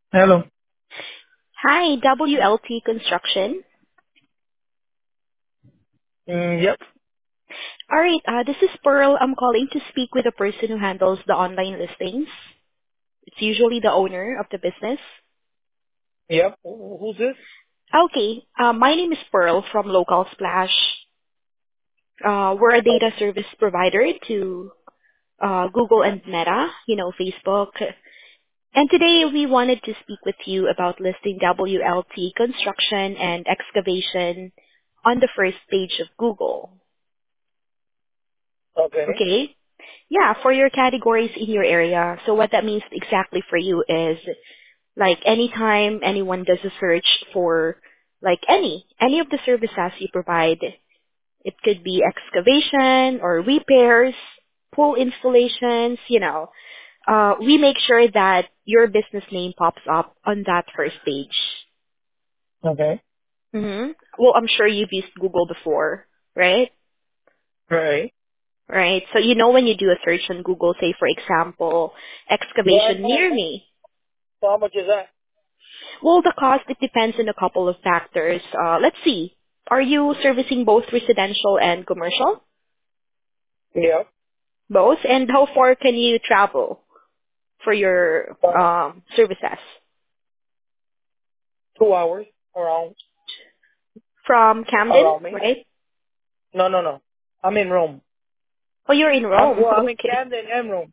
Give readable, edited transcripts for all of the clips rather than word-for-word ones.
Hello. Hi, WLT Construction. Yep. All right, this is Pearl. I'm calling to speak with the person who handles the online listings. It's usually the owner of the business. Yep. Who's this? Okay, my name is Pearl from Local Splash. We're a data service provider to Google and Meta, Facebook. And today we wanted to speak with you about listing WLT Construction and Excavation on the first page of Google. Okay. Okay? Yeah, for your categories in your area. So what that means exactly for you is like anytime anyone does a search for like any of the services you provide, it could be excavation or repairs, pool installations, we make sure that your business name pops up on that first page. Okay. Well, I'm sure you've used Google before, right? Right. Right. So you know when you do a search on Google, say for example, Yeah, I excavation know. near me. So how much is that? Well, the cost, it depends on a couple of factors. Let's see. Are you servicing both residential and commercial? Yep. Both? And how far can you travel for your Uh, services? 2 hours From Camden, around me. right? No, no, no. I'm in Rome. Oh, you're in I'm Rome. well. I'm in Okay. Camden and Rome.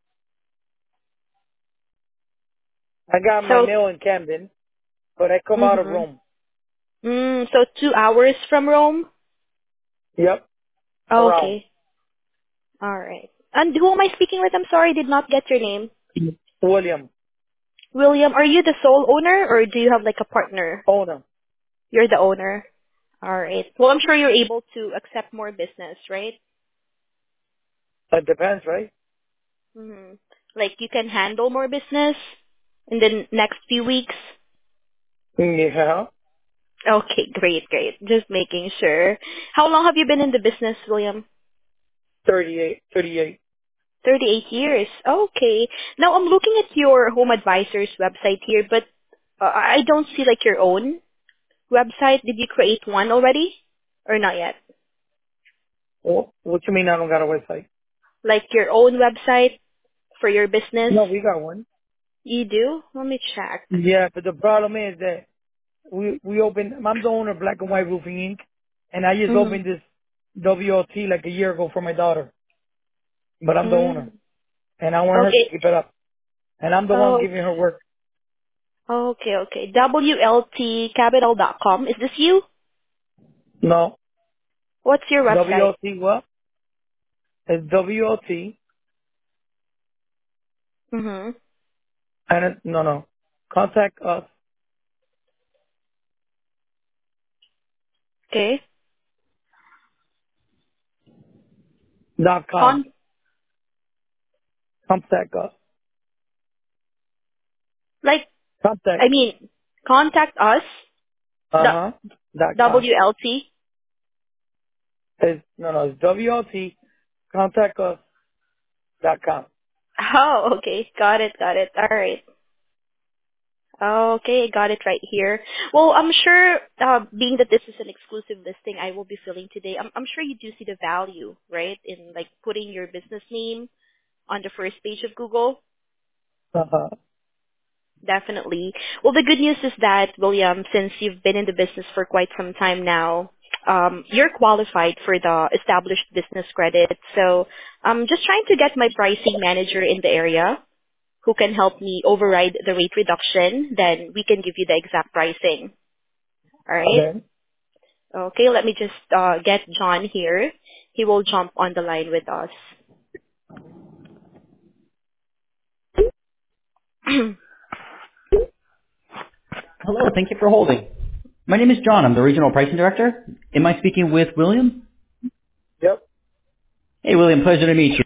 I got my So, mail in Camden, but I come out of mm-hmm. Rome. So 2 hours from Rome? Yep. Around. Okay. All right. And who am I speaking with? I'm sorry, I did not get your name. William, William, are you the sole owner or do you have like a partner? owner. You're the owner. All right. Well, I'm sure you're able to accept more business, right? It depends, right? hmm Like you can handle more business in the next few weeks. Yeah. Okay, great, great. Just making sure. How long have you been in the business, William? 38. 38. 38 years. Okay. Now I'm looking at your Home Advisor's website here, but I don't see like your own website. Did you create one already or not yet? What you mean I don't got a website? Like your own website for your business? No, we got one. You do? Let me check. Yeah, but the problem is that we opened. I'm the owner of Black and White Roofing Inc. And I just Mm-hmm. opened this WLT like a year ago for my daughter. But I'm the owner, Mm. and I want her to Okay. keep it up. And I'm the one Oh, giving her work. okay, okay. WLTcapital.com. Is this you? No, What's your website? WLT what? It's WLT, Mm-hmm. and no. Contact us Okay. .com. Con Contact us. like Contact. I mean contact us. Uh The huh. .com. WLT. It's no. It's WLT. Contact us .com. Oh, okay. Got it, got it. All right. Okay, got it right here. Well, I'm sure, being that this is an exclusive listing I will be filling today, I'm sure you do see the value, right, in like putting your business name on the first page of Google. Uh huh. Definitely. Well, the good news is that, William, since you've been in the business for quite some time now, you're qualified for the established business credit. So I'm just trying to get my pricing manager in the area who can help me override the rate reduction. Then we can give you the exact pricing. All right? Okay. Okay, let me just get John here. He will jump on the line with us. Hello, thank you for holding. My name is John. I'm the Regional Pricing Director. Am I speaking with William? Yep. Hey, William, pleasure to meet you.